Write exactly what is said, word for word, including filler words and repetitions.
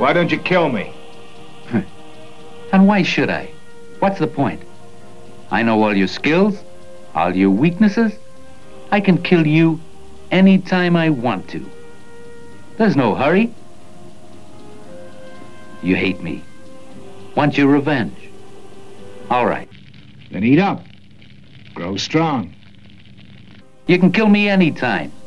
Why don't you kill me? And why should I? What's the point? I know all your skills, all your weaknesses. I can kill you anytime I want to. There's no hurry. You hate me. Want your revenge. All right. Then eat up. Grow strong. You can kill me anytime.